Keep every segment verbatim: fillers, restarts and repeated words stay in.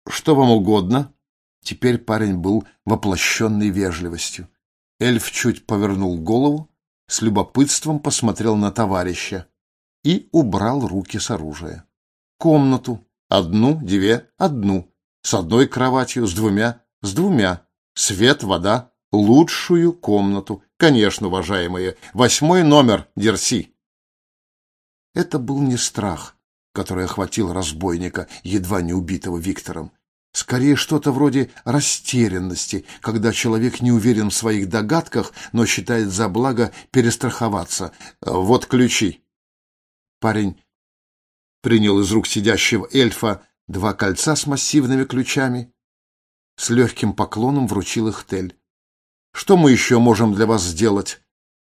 Что вам угодно?» Теперь парень был воплощенной вежливостью. Эльф чуть повернул голову, с любопытством посмотрел на товарища и убрал руки с оружия. «Комнату. Одну, две, одну. С одной кроватью, с двумя, с двумя. Свет, вода. Лучшую комнату. Конечно, уважаемые. Восьмой номер, Дерси». Это был не страх, который охватил разбойника, едва не убитого Виктором. Скорее, что-то вроде растерянности, когда человек не уверен в своих догадках, но считает за благо перестраховаться. «Вот ключи». Парень принял из рук сидящего эльфа два кольца с массивными ключами, с легким поклоном вручил их Тель. «Что мы еще можем для вас сделать?»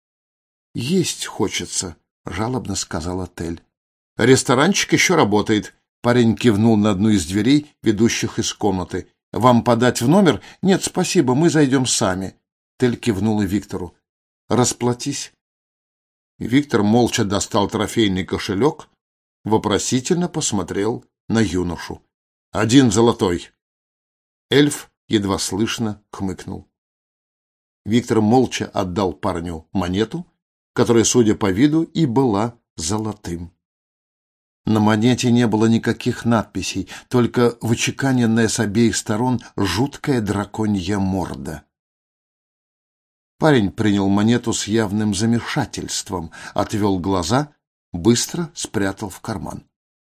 «Есть хочется», — жалобно сказала Тель. «Ресторанчик еще работает». Парень кивнул на одну из дверей, ведущих из комнаты. «Вам подать в номер?» «Нет, спасибо, мы зайдем сами». Тель кивнула Виктору. «Расплатись». Виктор молча достал трофейный кошелек, вопросительно посмотрел на юношу. «Один золотой». Эльф едва слышно хмыкнул. Виктор молча отдал парню монету, которая, судя по виду, и была золотым. На монете не было никаких надписей, только вычеканенная с обеих сторон жуткая драконья морда. Парень принял монету с явным замешательством, отвел глаза, быстро спрятал в карман.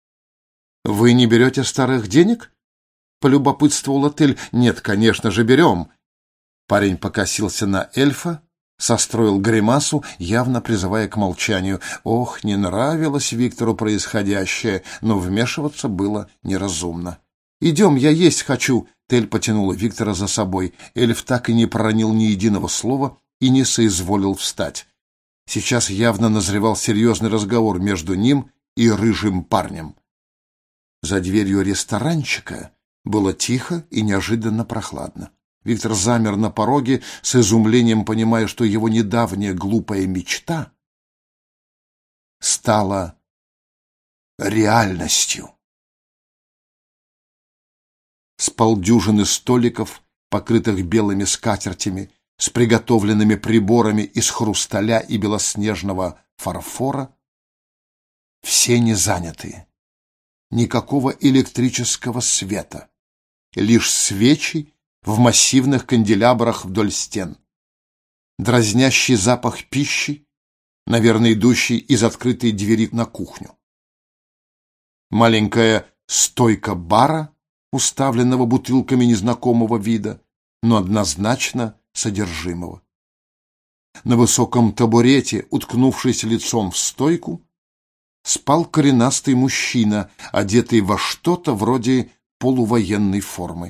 «Вы не берете старых денег?» — полюбопытствовала Тель. «Нет, конечно же, берем». Парень покосился на эльфа, состроил гримасу, явно призывая к молчанию. Ох, не нравилось Виктору происходящее, но вмешиваться было неразумно. «Идем, я есть хочу!» Тель потянула Виктора за собой. Эльф так и не проронил ни единого слова и не соизволил встать. Сейчас явно назревал серьезный разговор между ним и рыжим парнем. За дверью ресторанчика было тихо и неожиданно прохладно. Виктор замер на пороге, с изумлением понимая, что его недавняя глупая мечта стала реальностью. С полдюжины столиков, покрытых белыми скатертями, с приготовленными приборами из хрусталя и белоснежного фарфора, все не занятые. Никакого электрического света, лишь свечи в массивных канделябрах вдоль стен. Дразнящий запах пищи, наверное, идущий из открытой двери на кухню. Маленькая стойка бара, уставленного бутылками незнакомого вида, но однозначно содержимого. На высоком табурете, уткнувшись лицом в стойку, спал коренастый мужчина, одетый во что-то вроде полувоенной формы.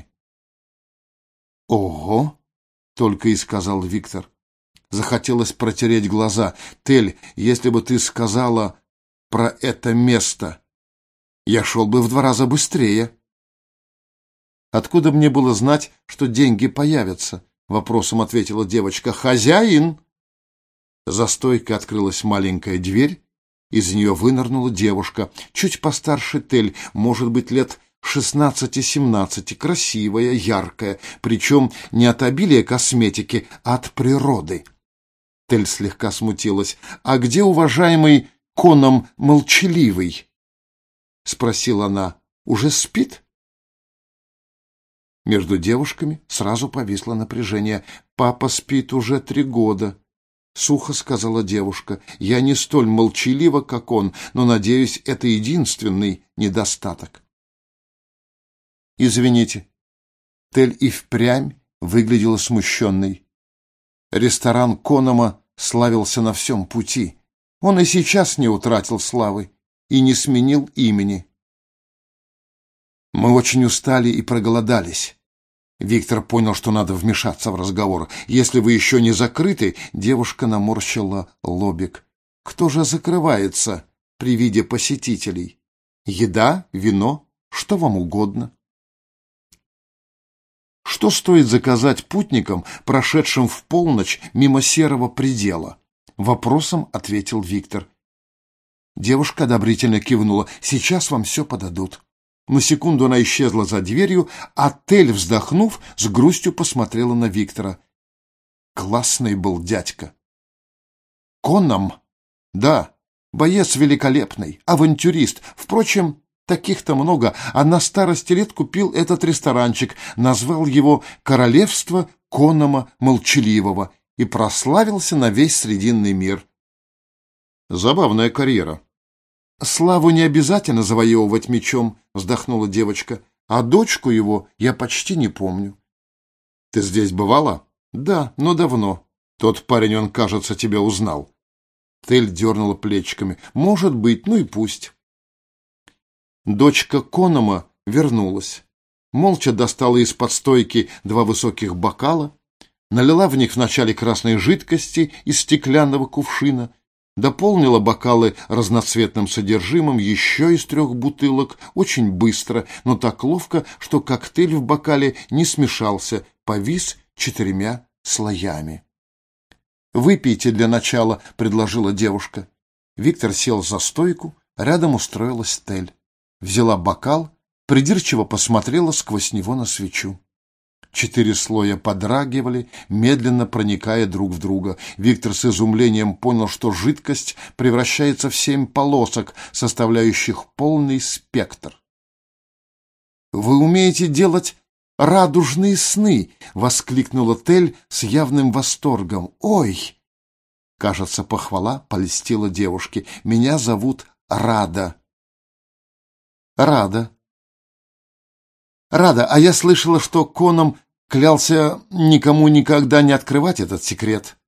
«Ого!» — только и сказал Виктор. Захотелось протереть глаза. «Тель, если бы ты сказала про это место, я шел бы в два раза быстрее». «Откуда мне было знать, что деньги появятся?» — вопросом ответила девочка. «Хозяин!» За стойкой открылась маленькая дверь, из нее вынырнула девушка, чуть постарше Тель, может быть, лет шестнадцати-семнадцати, красивая, яркая, причем не от обилия косметики, а от природы. Тель слегка смутилась. «А где уважаемый Коном Молчаливый?» — спросила она. «Уже спит?» Между девушками сразу повисло напряжение. «Папа спит уже три года», — сухо сказала девушка. «Я не столь молчалива, как он, но, надеюсь, это единственный недостаток». «Извините». Тель и впрямь выглядела смущенной. Ресторан Конома славился на всем пути. Он и сейчас не утратил славы и не сменил имени. «Мы очень устали и проголодались». Виктор понял, что надо вмешаться в разговор. «Если вы еще не закрыты...» — девушка наморщила лобик. «Кто же закрывается при виде посетителей? Еда, вино, что вам угодно?» Что стоит заказать путникам, прошедшим в полночь мимо серого предела? Вопросом ответил Виктор. Девушка одобрительно кивнула. «Сейчас вам все подадут». На секунду она исчезла за дверью, а Тель, вздохнув, с грустью посмотрела на Виктора. Классный был дядька. Коннам? Да, боец великолепный, авантюрист. Впрочем, таких-то много, а на старости лет купил этот ресторанчик, назвал его «Королевство Коннама Молчаливого» и прославился на весь Срединный мир. Забавная карьера. «Славу не обязательно завоевывать мечом», — вздохнула девочка, «а дочку его я почти не помню». «Ты здесь бывала?» «Да, но давно. Тот парень, он, кажется, тебя узнал». Тель дернула плечиками. «Может быть, ну и пусть». Дочка Коннама вернулась. Молча достала из-под стойки два высоких бокала, налила в них вначале красной жидкости из стеклянного кувшина, дополнила бокалы разноцветным содержимым еще из трех бутылок очень быстро, но так ловко, что коктейль в бокале не смешался, повис четырьмя слоями. «Выпейте для начала», — предложила девушка. Виктор сел за стойку, рядом устроилась Тель. Взяла бокал, придирчиво посмотрела сквозь него на свечу. Четыре слоя подрагивали, медленно проникая друг в друга. Виктор с изумлением понял, что жидкость превращается в семь полосок, составляющих полный спектр. «Вы умеете делать радужные сны!» — воскликнула Тель с явным восторгом. «Ой!» Кажется, похвала польстила девушке. «Меня зовут Рада». «Рада. Рада, а я слышала, что Коннам клялся никому никогда не открывать этот секрет».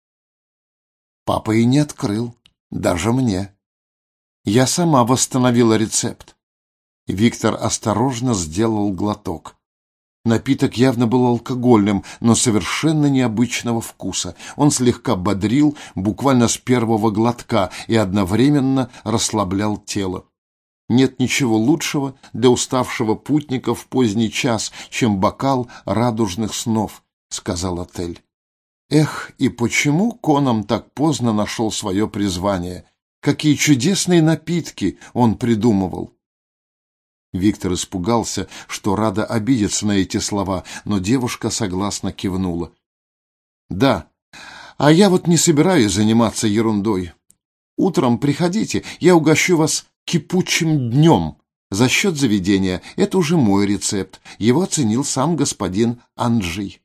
Папа и не открыл, даже мне. Я сама восстановила рецепт. Виктор осторожно сделал глоток. Напиток явно был алкогольным, но совершенно необычного вкуса. Он слегка бодрил буквально с первого глотка и одновременно расслаблял тело. Нет ничего лучшего для уставшего путника в поздний час, чем бокал радужных снов, — сказала Тель. Эх, и почему Коннам так поздно нашел свое призвание? Какие чудесные напитки он придумывал! Виктор испугался, что Рада обидится на эти слова, но девушка согласно кивнула. «Да, а я вот не собираюсь заниматься ерундой. Утром приходите, я угощу вас кипучим днем за счет заведения. Это уже мой рецепт. Его оценил сам господин Анджей».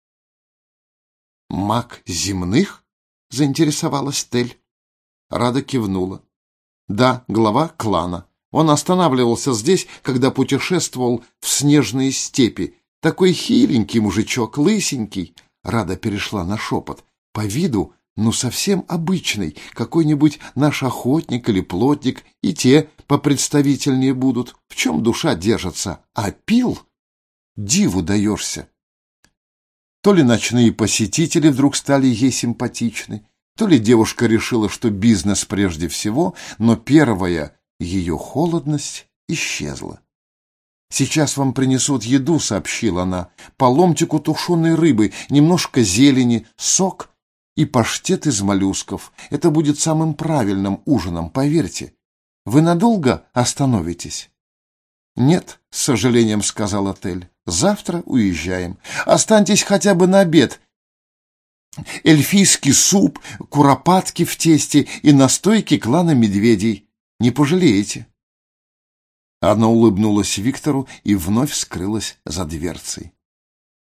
«Маг земных?» — заинтересовалась Тель. Рада кивнула. «Да, глава клана. Он останавливался здесь, когда путешествовал в снежные степи. Такой хиленький мужичок, лысенький». Рада перешла на шепот. «По виду, ну, совсем обычный, какой-нибудь наш охотник или плотник, и те попредставительнее будут. В чем душа держится? А пил? Диву даешься». То ли ночные посетители вдруг стали ей симпатичны, то ли девушка решила, что бизнес прежде всего, но первая ее холодность исчезла. «Сейчас вам принесут еду», — сообщила она, — «по ломтику тушеной рыбы, немножко зелени, сок и паштет из моллюсков. Это будет самым правильным ужином, поверьте. Вы надолго остановитесь?» «Нет», — с сожалением сказала Тель, — «завтра уезжаем. Останьтесь хотя бы на обед. Эльфийский суп, куропатки в тесте и настойки клана медведей. Не пожалеете». Она улыбнулась Виктору и вновь скрылась за дверцей.